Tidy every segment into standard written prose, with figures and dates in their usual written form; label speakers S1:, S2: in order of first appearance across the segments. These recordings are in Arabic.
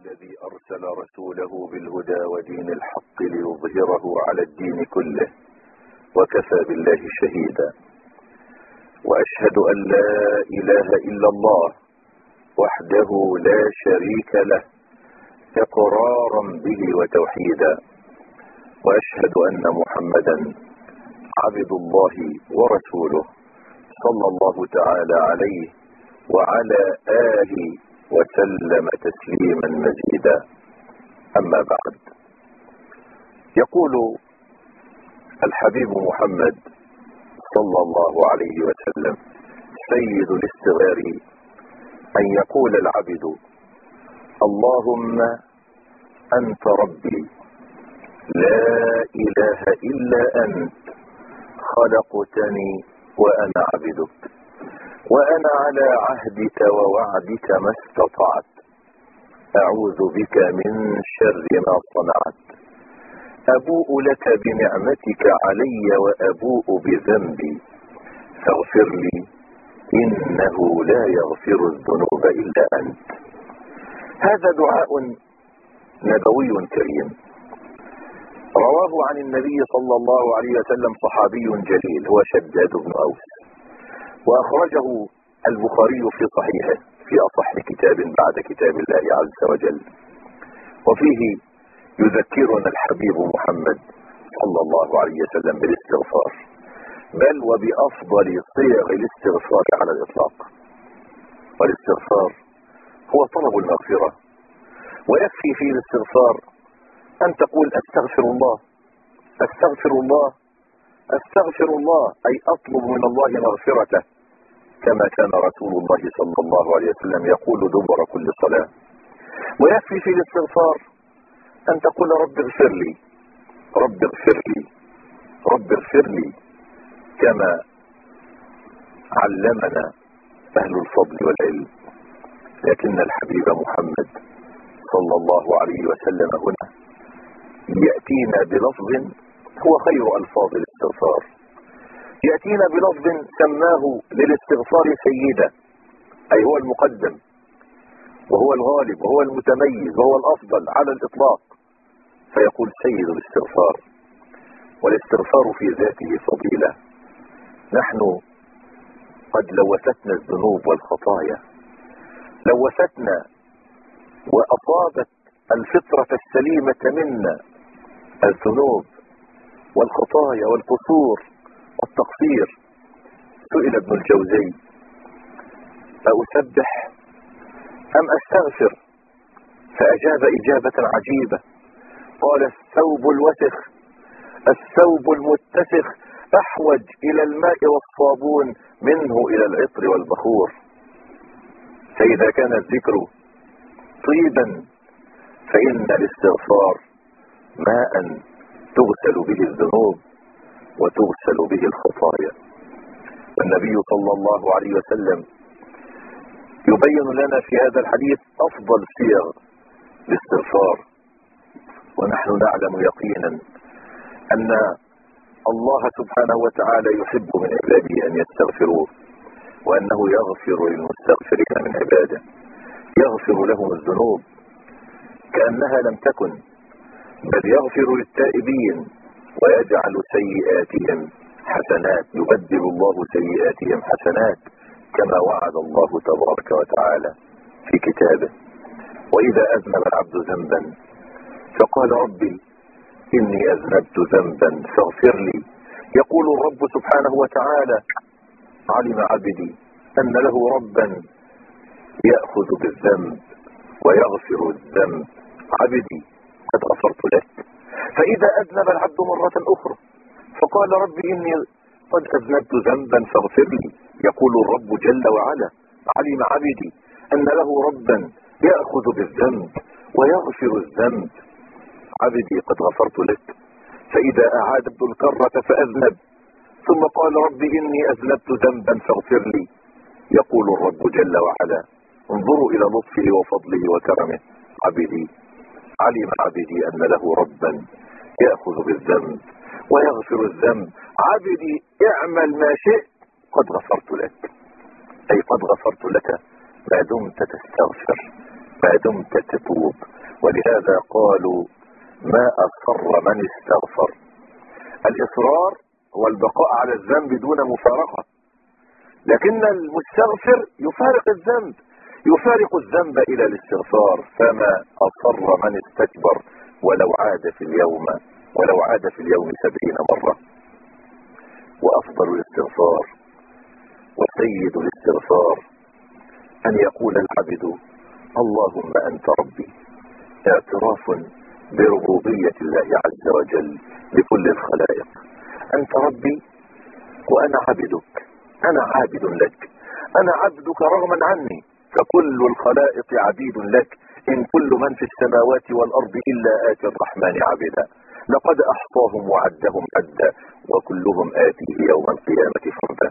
S1: الذي أرسل رسوله بالهدى ودين الحق ليظهره على الدين كله وكفى بالله شهيدا. وأشهد أن لا إله إلا الله وحده لا شريك له إقرارا به وتوحيدا. وأشهد أن محمدا عبد الله ورسوله صلى الله تعالى عليه وعلى آله وسلم تسليما مزيدا. أما بعد، يقول الحبيب محمد صلى الله عليه وسلم سيد الاستغفار أن يقول العبد: اللهم أنت ربي لا إله إلا أنت خلقتني وأنا عبدك وأنا على عهدك ووعدك ما استطعت أعوذ بك من شر ما صنعت أبوء لك بنعمتك علي وأبوء بذنبي فاغفر لي إنه لا يغفر الذنوب إلا أنت. هذا دعاء نبوي كريم رواه عن النبي صلى الله عليه وسلم صحابي جليل هو شداد بن أوس، وأخرجه البخاري في صحيحه في أصح كتاب بعد كتاب الله عز وجل. وفيه يذكرنا الحبيب محمد صلى الله عليه وسلم بالاستغفار، بل وبأفضل صيغ الاستغفار على الإطلاق. والاستغفار هو طلب المغفرة، ويكفي في الاستغفار أن تقول أستغفر الله أستغفر الله أستغفر الله، أي أطلب من الله مغفرته، كما كان رسول الله صلى الله عليه وسلم يقول دبر كل صلاة. ويكفي في الاستغفار أن تقول رب اغفر لي رب اغفر لي رب اغفر لي، كما علمنا أهل الفضل والعلم. لكن الحبيب محمد صلى الله عليه وسلم هنا يأتينا بلفظ هو خير ألفاظ الاستغفار، يأتينا بلفظ سماه للاستغفار سيدا، أي هو المقدم وهو الغالب وهو المتميز وهو الأفضل على الإطلاق، فيقول سيد الاستغفار. والاستغفار في ذاته فضيلة. نحن قد لوثتنا الذنوب والخطايا، لوثتنا وأصابت الفطرة السليمة منا الذنوب والخطايا والقصور والتقصير. سئل ابن الجوزي: أسبح أم أستغفر؟ فأجاب إجابة عجيبة، قال: الثوب الوسخ الثوب المتسخ أحوج إلى الماء والصابون منه إلى العطر والبخور. فإذا كان الذكر طيبا فإن الاستغفار ماء تغسل به الذنوب وتغسل به الخطايا. والنبي صلى الله عليه وسلم يبين لنا في هذا الحديث أفضل صيغ الاستغفار. ونحن نعلم يقينا أن الله سبحانه وتعالى يحب من عباده أن يستغفروه، وأنه يغفر للمستغفرين من عباده، يغفر لهم الذنوب كأنها لم تكن، بل يغفر للتائبين ويجعل سيئاتهم حسنات، يبدل الله سيئاتهم حسنات كما وعد الله تبارك وتعالى في كتابه. وإذا أذنب العبد ذنبا فقال: ربي إني أذنبت ذنبا فاغفر لي، يقول الرب سبحانه وتعالى: علم عبدي أن له ربا يأخذ بالذنب ويغفر الذنب، عبدي قد غفرت لك. فإذا أذنب العبد مرة أخرى فقال: ربي إني قد أذنبت ذنبا فاغفر لي، يقول الرب جل وعلا: علم عبدي أن له ربا يأخذ بالذنب ويغفر الذنب، عبدي قد غفرت لك. فإذا أعاد الكرة فأذنب ثم قال: ربي إني أذنبت ذنبا فاغفر لي، يقول الرب جل وعلا: انظروا إلى لطفه وفضله وكرمه، عبدي علم عبدي أن له ربا يأخذ بالذنب ويغفر الذنب، عبدي اعمل ما شئت قد غفرت لك. أي قد غفرت لك ما دمت تستغفر، ما دمت تتوب، ولهذا قالوا ما أصر من استغفر. الإصرار هو البقاء على الذنب دون مفارقة، لكن المستغفر يفارق الذنب، يفارق الذنب إلى الاستغفار. فما أصر من استكبر ولو عاد في اليوم 70 مرة. وأفضل الاستغفار وسيد الاستغفار أن يقول العبد اللهم أنت ربي، اعتراف بربوبية الله عز وجل لكل الخلائق. أنت ربي وأنا عبدك، أنا عابد لك، أنا عبدك رغما عني، فكل الخلائق عبيد لك. إن كل من في السماوات والأرض إلا آتي الرحمن عبدا، لقد أحصاهم وعدهم عدا، وكلهم آتيه يوم القيامة فردا.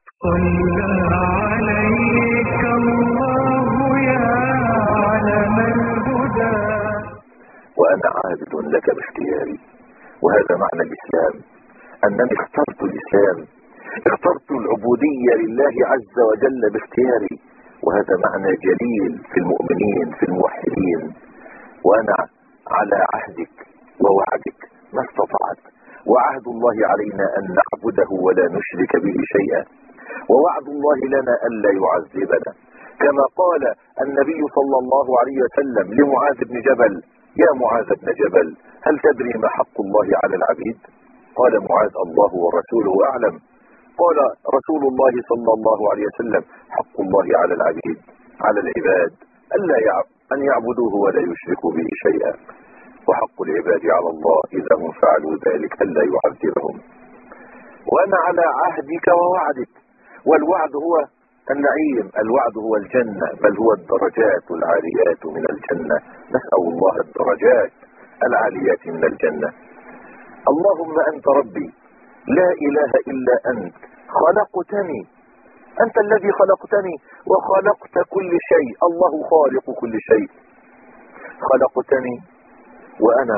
S2: صلى عليك الله يا علم الهدى.
S1: وأنا عابد لك باختياري، وهذا معنى الإسلام، أنني اخترت الإسلام، اخترت العبودية لله عز وجل باختياري، وهذا معنى جليل في المؤمنين في الموحدين. وأنا على عهدك ووعدك ما استطعت، وعهد الله علينا أن نعبده ولا نشرك به شيئا، ووعد الله لنا ألا يعذبنا، كما قال النبي صلى الله عليه وسلم لمعاذ بن جبل: يا معاذ بن جبل، هل تدري ما حق الله على العبيد؟ قال معاذ: الله ورسوله أعلم. قال رسول الله صلى الله عليه وسلم: حق الله على العبيد على العباد أن يعبدوه ولا يشركوا به شيئا، وحق العباد على الله إذا هم فعلوا ذلك ألا يعذبهم. وأنا على عهدك ووعدك، والوعد هو النعيم، الوعد هو الجنة، بل هو الدرجات العاليات من الجنة. نسأل الله الدرجات العاليات من الجنة. اللهم أنت ربي لا إله إلا أنت، خلقتني، أنت الذي خلقتني وخلقت كل شيء، الله خالق كل شيء. خلقتني وأنا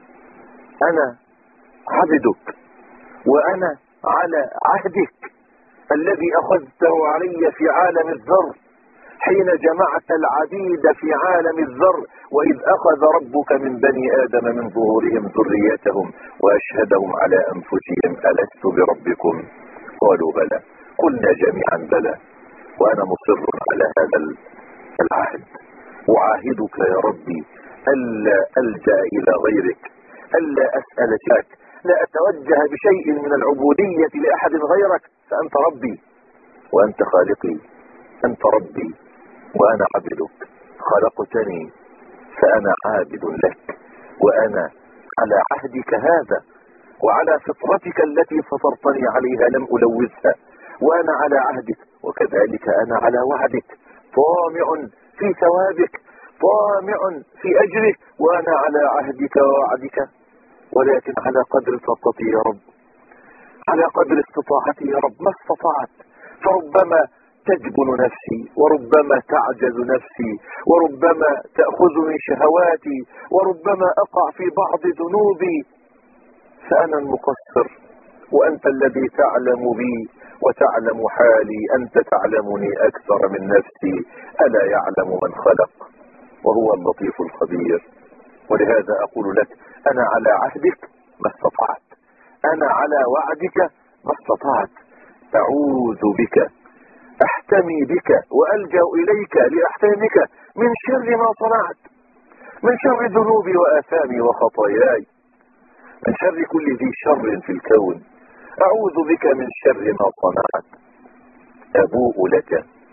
S1: عبدك، وأنا على عهدك الذي أخذته علي في عالم الذر، حين جمعت العبيد في عالم الذر، وإذ أخذ ربك من بني آدم من ظهورهم ذريتهم وأشهدهم على أنفسهم ألست بربكم؟ قالوا بلى، قلنا جميعا بلى. وأنا مصر على هذا العهد، أعاهدك يا ربي ألا ألجأ إلى غيرك، ألا أسأل شيئا، لا أتوجه بشيء من العبودية لأحد غيرك، فأنت ربي وأنت خالقي، أنت ربي وأنا عبدك، خلقتني فأنا عابد لك، وأنا على عهدك هذا وعلى فطرتك التي فطرتني عليها لم ألوثها، وأنا على عهدك، وكذلك أنا على وعدك، طامع في ثوابك، طامع في أجرك، وأنا على عهدك ووعدك، ولكن على قدر طاقتي يا رب، على قدر استطاعتي يا رب، ما استطعت، فربما تجبن نفسي، وربما تعجز نفسي، وربما تأخذني شهواتي، وربما أقع في بعض ذنوبي، فأنا المقصر، وأنت الذي تعلم بي وتعلم حالي، أنت تعلمني أكثر من نفسي، ألا يعلم من خلق وهو اللطيف الخبير. ولهذا أقول لك: أنا على عهدك ما استطعت، أنا على وعدك ما استطعت، أعوذ بك، أحتمي بك وألجأ إليك لأحتمك من شر ما صنعت، من شر ذنوبي وآثامي وخطاياي، من شر كل ذي شر في الكون، أعوذ بك من شر ما صنعت. أبوء لك،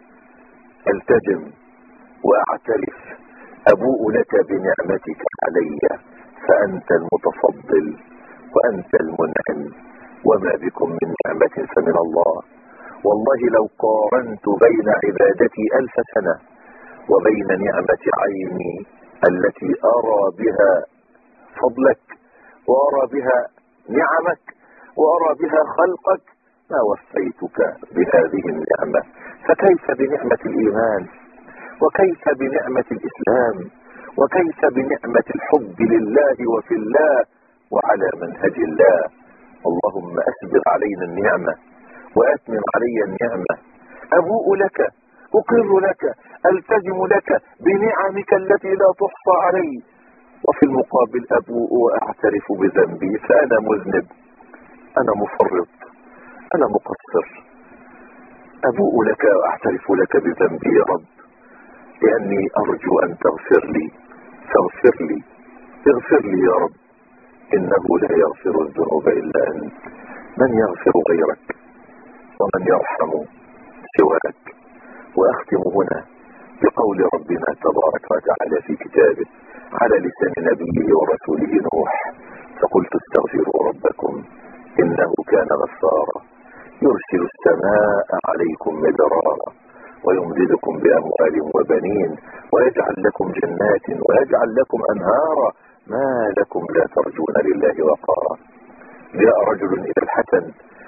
S1: التجم وأعترف، أبوء لك بنعمتك علي، فأنت المتفضل وأنت المنعم، وما بكم من نعمة فمن الله. والله لو قارنت بين عبادتي 1000 سنة وبين نعمة عيني التي أرى بها فضلك وأرى بها نعمك وأرى بها خلقك ما وفيتك بهذه النعمة، فكيف بنعمة الإيمان، وكيف بنعمة الإسلام، وكيف بنعمة الحب لله وفي الله وعلى منهج الله. اللهم أسبغ علينا النعمة وأتمم علي النعمة. أبوء لك، أقر لك، ألتزم لك بنعمك التي لا تحصى علي، وفي المقابل أبوء وأعترف بذنبي، فأنا مذنب، أنا مفرط، أنا مقصر، أبوء لك وأعترف لك بذنبي يا رب، لأني أرجو أن تغفر لي، فاغفر لي، اغفر لي يا رب، إنه لا يغفر الذنوب إلا أنت، من يغفر غيرك ومن يرحم سواك. وأختم هنا بقول ربنا تبارك وتعالى في كتابه على لسان نبيه ورسوله نوح: فقلت استغفروا ربكم إنه كان غفارا يرسل السماء عليكم مدرارا ويمددكم بأموال وبنين ويجعل لكم جنات ويجعل لكم أنهارا ما لكم لا ترجون لله وقارا. جاء رجل إلى الحسن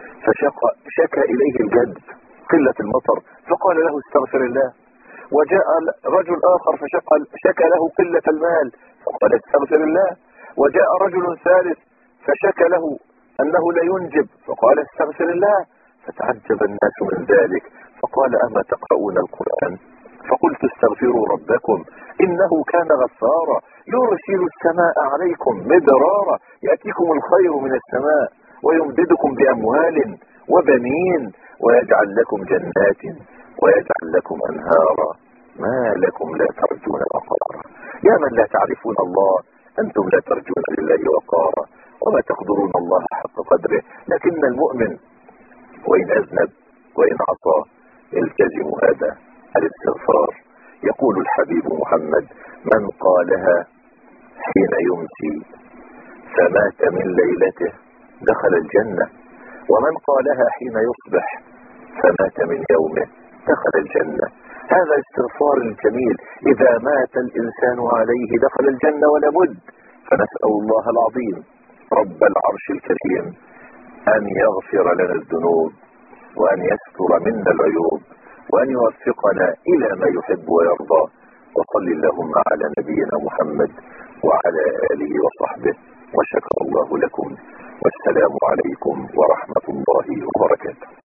S1: فشكى إليه الجد قلة المطر فقال له استغفر الله. وجاء رجل آخر فشكى له قلة المال فقال استغفر الله. وجاء رجل ثالث فشكى له أنه لا ينجب فقال استغفر الله. فتعجب الناس من ذلك فقال أما تقرؤون القرآن؟ فقلت استغفروا ربكم إنه كان غفارا يرسل السماء عليكم مدرارا يأتيكم الخير من السماء ويمددكم بأموال وبنين ويجعل لكم جنات ويجعل لكم أنهارا ما لكم لا ترجون وقارا. يا من لا تعرفون الله أنتم لا ترجون لله وقارا وما تقدرون الله حق قدره. لكن المؤمن وإن أذنب وإن عصى يلتزم هذا الاستغفار. يقول الحبيب محمد: من قالها حين يمسي فمات من ليلته دخل الجنة، ومن قالها حين يصبح فمات من يومه دخل الجنة. هذا الاستغفار الجميل إذا مات الإنسان عليه دخل الجنة ولا بد. فنسأل الله العظيم رب العرش الكريم أن يغفر لنا الذنوب وأن يستر منا العيوب وأن يوفقنا إلى ما يحب ويرضى. وصل اللهم على نبينا محمد وعلى آله وصحبه، وشكر الله لكم، والسلام عليكم ورحمة